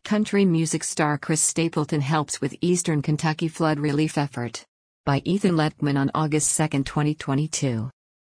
Country music star Chris Stapleton helps with Eastern Kentucky flood relief effort. By Ethan Letman on August 2, 2022.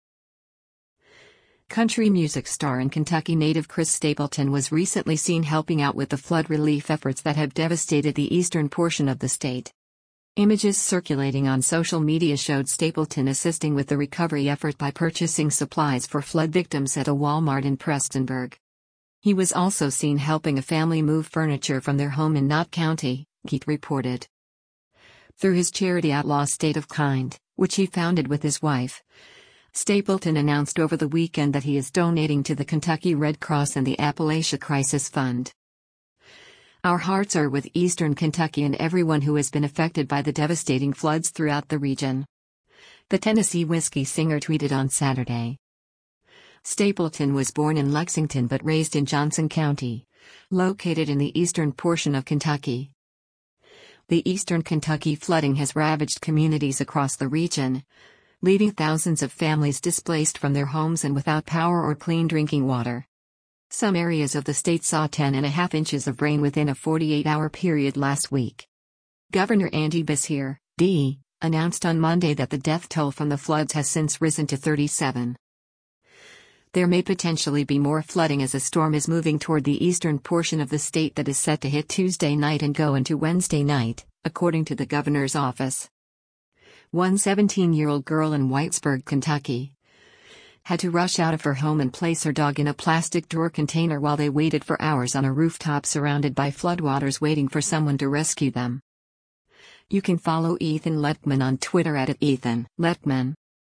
Country music star and Kentucky native Chris Stapleton was recently seen helping out with the flood relief efforts that have devastated the eastern portion of the state. Images circulating on social media showed Stapleton assisting with the recovery effort by purchasing supplies for flood victims at a Walmart in Prestonsburg. He was also seen helping a family move furniture from their home in Knott County, Keith reported. Through his charity Outlaw State of Kind, which he founded with his wife, Stapleton announced over the weekend that he is donating to the Kentucky Red Cross and the Appalachia Crisis Fund. Our hearts are with Eastern Kentucky and everyone who has been affected by the devastating floods throughout the region, the Tennessee whiskey singer tweeted on Saturday. Stapleton was born in Lexington but raised in Johnson County, located in the eastern portion of Kentucky. The eastern Kentucky flooding has ravaged communities across the region, leaving thousands of families displaced from their homes and without power or clean drinking water. Some areas of the state saw 10.5 inches of rain within a 48-hour period last week. Governor Andy Beshear, D., announced on Monday that the death toll from the floods has since risen to 37. There may potentially be more flooding as a storm is moving toward the eastern portion of the state that is set to hit Tuesday night and go into Wednesday night, according to the governor's office. One 17-year-old girl in Whitesburg, Kentucky, had to rush out of her home and place her dog in a plastic drawer container while they waited for hours on a rooftop surrounded by floodwaters waiting for someone to rescue them. You can follow Ethan Letman on Twitter at @EthanLetman.